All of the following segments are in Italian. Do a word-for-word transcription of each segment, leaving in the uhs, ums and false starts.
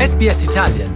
S B S Italian.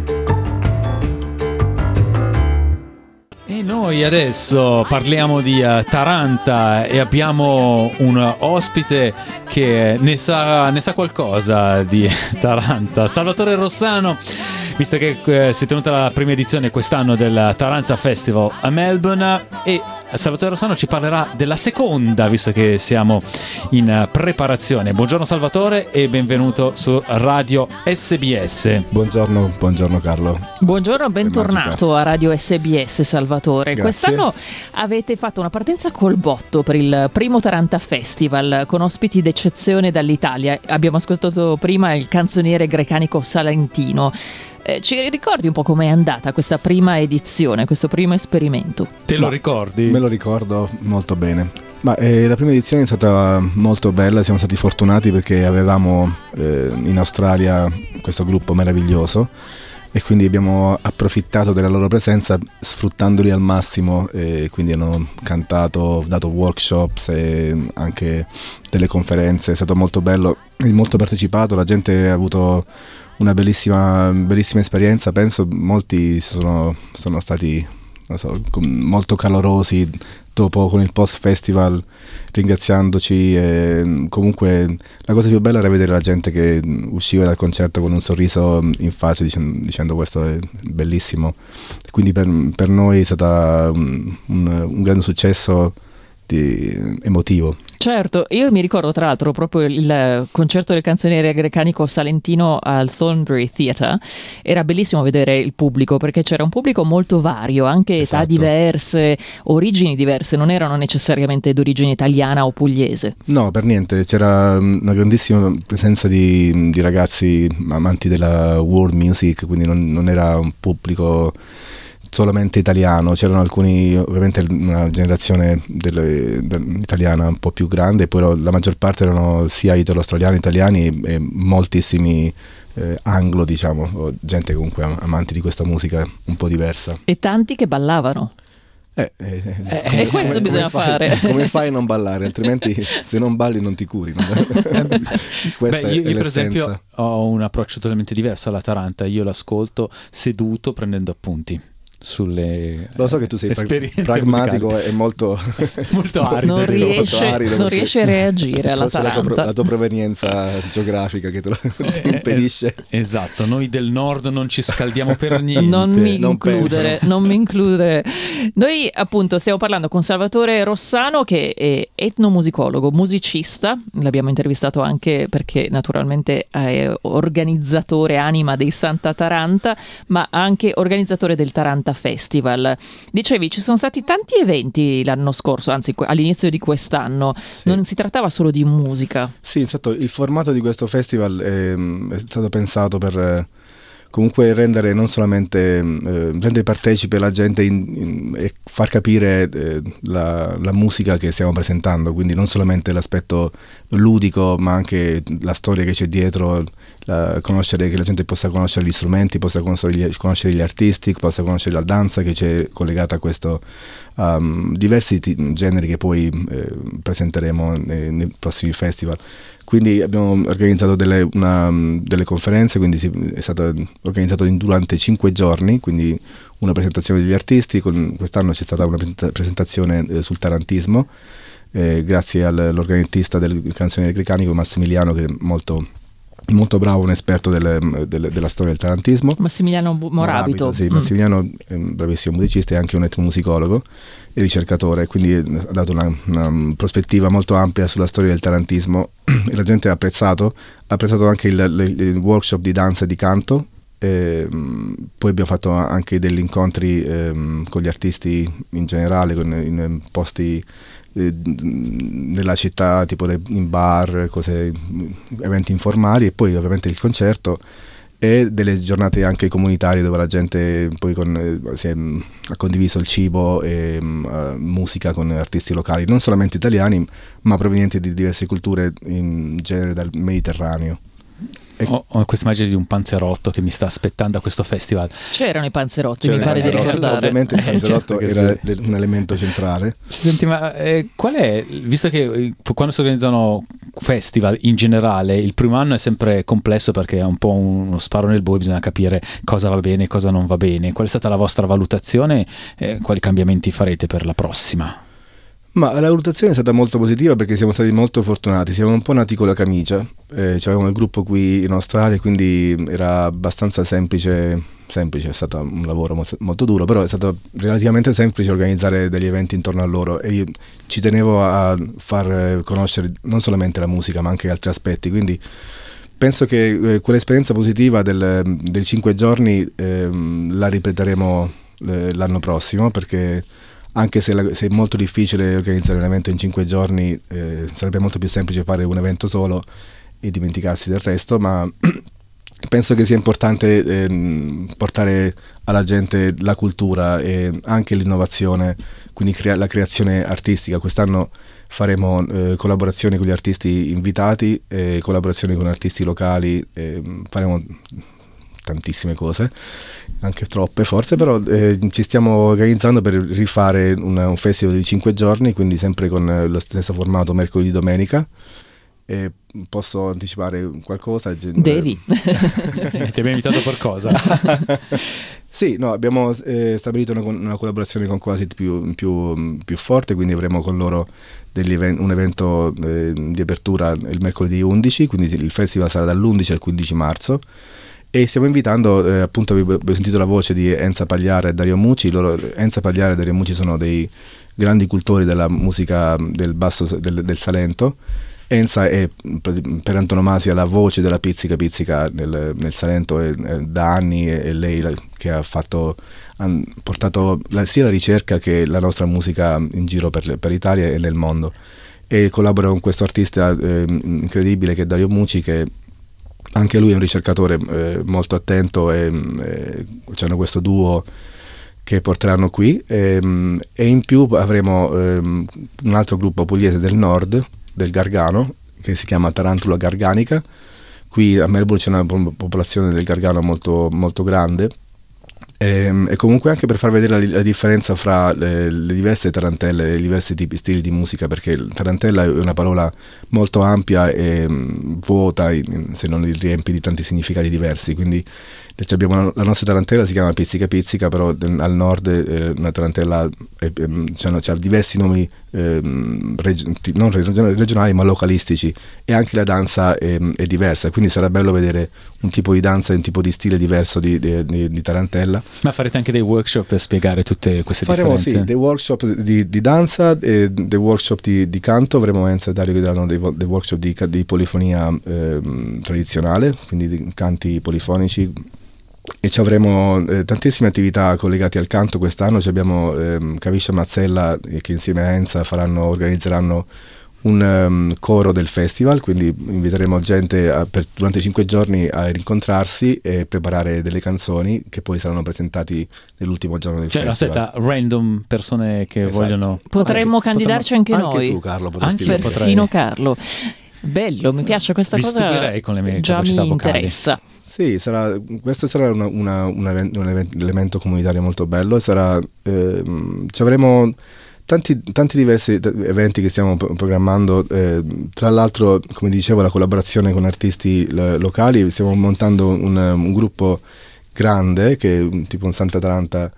E noi adesso parliamo di uh, Taranta e abbiamo un ospite che ne sa, ne sa qualcosa di Taranta. Salvatore Rossano, visto che eh, si è tenuta la prima edizione quest'anno del Taranta Festival a Melbourne, e Salvatore Rossano ci parlerà della seconda, visto che siamo in preparazione. Buongiorno Salvatore e benvenuto su Radio S B S. Buongiorno, buongiorno Carlo. Buongiorno, bentornato a Radio S B S Salvatore. Grazie. Quest'anno avete fatto una partenza col botto per il primo Taranta Festival con ospiti d'eccezione dall'Italia. Abbiamo ascoltato prima il canzoniere grecanico salentino. Eh, ci ricordi un po' com'è andata questa prima edizione, questo primo esperimento? Te lo ricordi? Me lo ricordo molto bene. Ma eh, la prima edizione è stata molto bella, siamo stati fortunati perché avevamo eh, in Australia questo gruppo meraviglioso e quindi abbiamo approfittato della loro presenza sfruttandoli al massimo, e quindi hanno cantato, dato workshops e anche delle conferenze. È stato molto bello, molto partecipato, la gente ha avuto una bellissima, bellissima esperienza. Penso molti sono, sono stati non so, molto calorosi dopo con il post festival ringraziandoci, e comunque la cosa più bella era vedere la gente che usciva dal concerto con un sorriso in faccia dicendo, dicendo questo è bellissimo. Quindi per, per noi è stato un, un, un grande successo di, emotivo. Certo, io mi ricordo tra l'altro proprio il concerto del canzoniere grecanico salentino al Thornbury Theatre. Era bellissimo vedere il pubblico perché c'era un pubblico molto vario, anche Esatto. età diverse, origini diverse, non erano necessariamente d'origine italiana o pugliese. No, per niente, c'era una grandissima presenza di, di ragazzi amanti della world music, quindi non, non era un pubblico solamente italiano, c'erano alcuni, ovviamente una generazione delle, del, italiana un po' più grande, però la maggior parte erano sia italo-australiani, italiani e moltissimi eh, anglo, diciamo, o gente comunque amanti di questa musica un po' diversa. E tanti che ballavano. Eh, eh, eh, come, e questo come, bisogna come fare. Fai, come fai a non ballare? Altrimenti se non balli non ti curi. No? Questa Beh, io, è io per l'essenza. esempio ho un approccio totalmente diverso alla Taranta. Io l'ascolto seduto prendendo appunti sulle lo so che tu sei esperienze pragmatico musicali. e molto molto arido, non riesce, molto arido non riesce a reagire alla Taranta. La tua, la tua provenienza geografica che te lo ti impedisce. Eh, esatto, noi del nord non ci scaldiamo per niente. Non mi non includere, non mi includere. Noi appunto stiamo parlando con Salvatore Rossano, che è etnomusicologo, musicista. L'abbiamo intervistato anche perché naturalmente è organizzatore anima dei Santa Taranta, ma anche organizzatore del Taranta Festival. Dicevi, ci sono stati tanti eventi l'anno scorso, anzi all'inizio di quest'anno. Sì. Non si trattava solo di musica. Sì, esatto, il formato di questo festival è, è stato pensato per eh, comunque rendere non solamente eh, rendere partecipe la gente in, in, e far capire eh, la, la musica che stiamo presentando, quindi non solamente l'aspetto ludico ma anche la storia che c'è dietro, la, conoscere, che la gente possa conoscere gli strumenti, possa conoscere gli, conoscere gli artisti, possa conoscere la danza che c'è collegata a questo, um, diversi t- generi che poi eh, presenteremo nei, nei prossimi festival. Quindi abbiamo organizzato delle, una, delle conferenze, quindi si, è stato organizzato in, durante cinque giorni, quindi una presentazione degli artisti. Con, quest'anno c'è stata una presentazione eh, sul tarantismo, eh, grazie all'organettista del canzoniere grecanico Massimiliano, che è molto, molto bravo, un esperto delle, delle, della storia del tarantismo. Massimiliano Morabito. Morabito sì, mm. Massimiliano è un bravissimo musicista e anche un etnomusicologo e ricercatore, quindi ha dato una, una prospettiva molto ampia sulla storia del tarantismo e la gente ha apprezzato, ha apprezzato anche il, il, il workshop di danza e di canto. E, um, poi abbiamo fatto anche degli incontri um, con gli artisti in generale, con, in posti eh, nella città, tipo in bar, cose, eventi informali, e poi ovviamente il concerto e delle giornate anche comunitarie dove la gente poi con, eh, si è, ha condiviso il cibo e uh, musica con artisti locali, non solamente italiani ma provenienti di diverse culture, in genere dal Mediterraneo. Ho, ho questa immagine di un panzerotto che mi sta aspettando a questo festival. C'erano i panzerotti, C'era mi pare di panzerotto, ricordare. Ovviamente il panzerotto Certo era che un elemento centrale. Senti, ma eh, qual è, visto che eh, quando si organizzano festival in generale, il primo anno è sempre complesso perché è un po' uno sparo nel buio, bisogna capire cosa va bene e cosa non va bene. Qual è stata la vostra valutazione? Eh, quali cambiamenti farete per la prossima? Ma la valutazione è stata molto positiva perché siamo stati molto fortunati, siamo un po' nati con la camicia, eh, avevamo il gruppo qui in Australia, quindi era abbastanza semplice, semplice, è stato un lavoro mo- molto duro, però è stato relativamente semplice organizzare degli eventi intorno a loro e io ci tenevo a far conoscere non solamente la musica ma anche altri aspetti, quindi penso che eh, quell'esperienza positiva del, dei cinque giorni eh, la ripeteremo eh, l'anno prossimo, perché anche se, la, se è molto difficile organizzare un evento in cinque giorni, eh, sarebbe molto più semplice fare un evento solo e dimenticarsi del resto, ma penso che sia importante eh, portare alla gente la cultura e anche l'innovazione, quindi crea- la creazione artistica. Quest'anno faremo eh, collaborazioni con gli artisti invitati, eh, collaborazioni con artisti locali, eh, faremo tantissime cose, anche troppe forse, però eh, ci stiamo organizzando per rifare una, un festival di cinque giorni, quindi sempre con eh, lo stesso formato mercoledì domenica. E posso anticipare qualcosa? Devi. Ti abbiamo invitato per cosa? Sì, no, abbiamo eh, stabilito una, una collaborazione con Quasit più, più, più forte, quindi avremo con loro degli event, un evento eh, di apertura il mercoledì undici, quindi il festival sarà dall'undici al quindici marzo. E stiamo invitando, eh, appunto abbiamo sentito la voce di Enza Pagliara e Dario Mucci. Loro, Enza Pagliara e Dario Mucci sono dei grandi cultori della musica del basso del, del Salento. Enza è per antonomasia la voce della Pizzica Pizzica nel, nel Salento e, e da anni è, è lei la, che ha fatto ha portato la, sia la ricerca che la nostra musica in giro per, per l'Italia e nel mondo, e collabora con questo artista eh, incredibile che è Dario Mucci, che anche lui è un ricercatore eh, molto attento, e eh, c'hanno questo duo che porteranno qui, e, e in più avremo eh, un altro gruppo pugliese del nord, del Gargano, che si chiama Tarantula Garganica. Qui a Melbourne c'è una popolazione del Gargano molto, molto grande, e, e comunque anche per far vedere la, la differenza fra le, le diverse tarantelle, i diversi tipi, stili di musica, perché tarantella è una parola molto ampia e mh, vuota in, se non li riempi di tanti significati diversi, quindi abbiamo una, la nostra tarantella si chiama Pizzica Pizzica, però de, al nord eh, una tarantella eh, c'ha, c'ha diversi nomi eh, reg, non regionali ma localistici, e anche la danza è, è diversa, quindi sarà bello vedere un tipo di danza e un tipo di stile diverso di, di, di, di tarantella. Ma farete anche dei workshop per spiegare tutte queste Faremo, differenze? Sì, dei workshop di, di danza e dei workshop di, di canto. Avremo Enza e Dario che daranno dei, dei workshop di, di polifonia eh, tradizionale, quindi di canti polifonici, e ci avremo eh, tantissime attività collegate al canto. Quest'anno ci abbiamo eh, Caviscia Mazzella eh, che insieme a Enza faranno, organizzeranno un um, coro del festival, quindi inviteremo gente a, per, durante cinque giorni a rincontrarsi e preparare delle canzoni che poi saranno presentati nell'ultimo giorno del cioè, festival. Aspetta, random persone che Esatto. vogliono... Potremmo anche, candidarci potremmo, anche noi. Anche tu, Carlo, potresti Anche venire. Perfino Carlo. Bello, mi piace questa Vi cosa. stupirei con le mie già capacità mi vocali. interessa. Sì, sarà, questo sarà una, una, un, event, un event, elemento comunitario molto bello. Sarà, ehm, ci avremo tanti, tanti diversi t- eventi che stiamo pro- programmando. Eh, tra l'altro, come dicevo, la collaborazione con artisti l- locali. Stiamo montando un, un gruppo grande che è tipo un Santa Atalanta.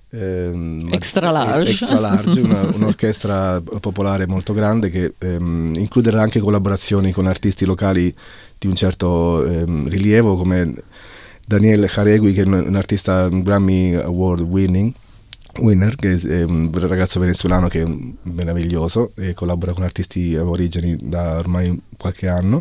Ehm, Extra large, extra large una, un'orchestra popolare molto grande che ehm, includerà anche collaborazioni con artisti locali di un certo ehm, rilievo, come Daniel Jaregui, che è un, un artista un Grammy Award winning winner, che è un ragazzo venezuelano che è meraviglioso e collabora con artisti aborigeni da ormai qualche anno,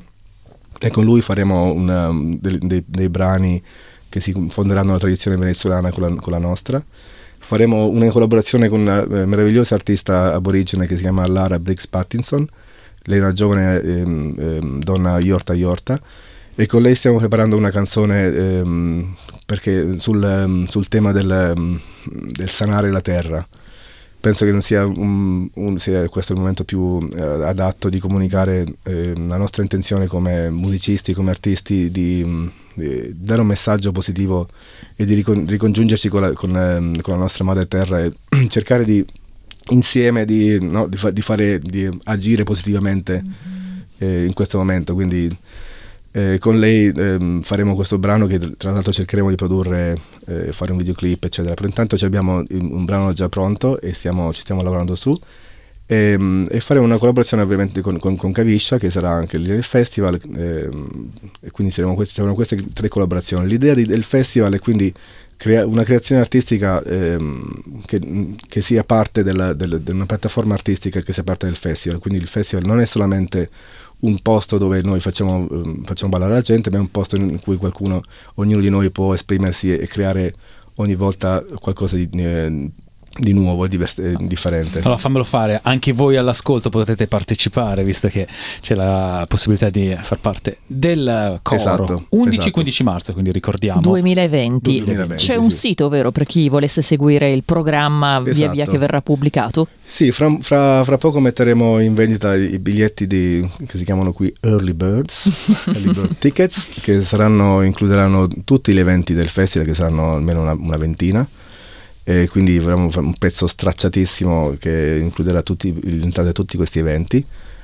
e con lui faremo una, dei, dei, dei brani che si fonderanno la tradizione venezuelana con la, con la nostra. Faremo una collaborazione con una eh, meravigliosa artista aborigene che si chiama Lara Briggs Pattinson. Lei è una giovane ehm, ehm, donna Yorta Yorta, e con lei stiamo preparando una canzone ehm, perché sul, ehm, sul tema del, ehm, del sanare la terra, penso che non sia, un, un, sia questo il momento più eh, adatto di comunicare eh, la nostra intenzione come musicisti, come artisti, di, di dare un messaggio positivo e di ricon, ricongiungerci con la, con, eh, con la nostra madre terra e cercare di insieme di, no, di, fa, di fare di agire positivamente mm-hmm. eh, in questo momento. Quindi Eh, con lei eh, faremo questo brano che tra l'altro cercheremo di produrre, eh, fare un videoclip eccetera, però intanto abbiamo un brano già pronto e stiamo, ci stiamo lavorando su e, e faremo una collaborazione ovviamente con, con, con Kavisha, che sarà anche lì nel festival, eh, e quindi saremo queste, saranno queste tre collaborazioni. L'idea di, del festival è quindi crea, una creazione artistica eh, che, che sia parte della, del, di una piattaforma artistica che sia parte del festival, quindi il festival non è solamente un posto dove noi facciamo, um, facciamo ballare la gente, ma è un posto in cui qualcuno, ognuno di noi può esprimersi e, e creare ogni volta qualcosa di, eh, di nuovo e divers- eh, differente. Allora fammelo fare, anche voi all'ascolto potete partecipare, visto che c'è la possibilità di far parte del coro. Esatto, undici esatto. quindici marzo, quindi ricordiamo. duemilaventi. duemilaventi C'è sì. un sito, vero, per chi volesse seguire il programma Esatto. via via che verrà pubblicato? Sì, fra, fra, fra poco metteremo in vendita i biglietti di, che si chiamano qui Early Birds, Early Bird Tickets, che saranno, includeranno tutti gli eventi del festival, che saranno almeno una, una ventina. E quindi avremo un pezzo stracciatissimo che includerà tutti, l'entrata di tutti questi eventi.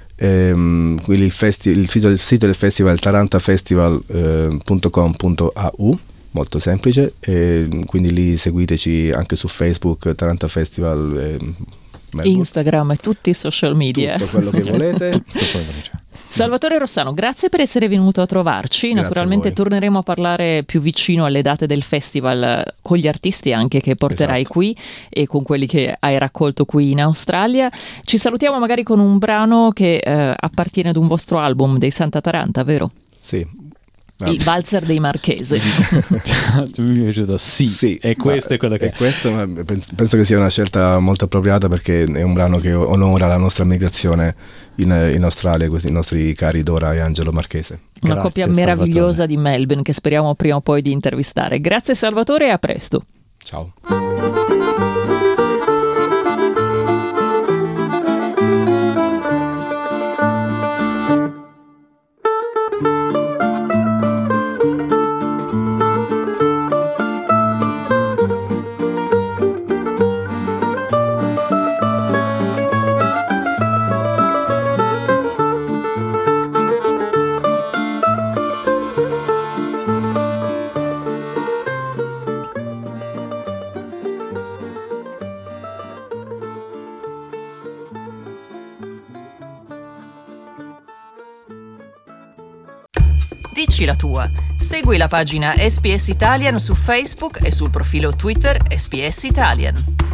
E, quindi il, festi- il, sito, il sito del festival è tarantafestival punto com punto a u, molto semplice, e quindi lì seguiteci anche su Facebook, Taranta Festival, eh, Instagram e tutti i social media. Tutto quello che volete. Salvatore Rossano, grazie per essere venuto a trovarci. Grazie. Naturalmente torneremo a parlare più vicino alle date del festival con gli artisti anche che porterai esatto. qui e con quelli che hai raccolto qui in Australia. Ci salutiamo magari con un brano che eh, appartiene ad un vostro album dei Santa Taranta, vero? Sì. Il valzer dei Marchesi. Mi è piaciuto, sì, sì, e questo ma, è quello che è questo, ma penso, penso che sia una scelta molto appropriata, perché è un brano che onora la nostra migrazione in, in Australia, questi i nostri cari Dora e Angelo Marchese. Una Grazie, coppia meravigliosa Salvatore. di Melbourne che speriamo prima o poi di intervistare. Grazie Salvatore e a presto. Ciao. Dici la tua. Segui la pagina S B S Italian su Facebook e sul profilo Twitter S B S Italian.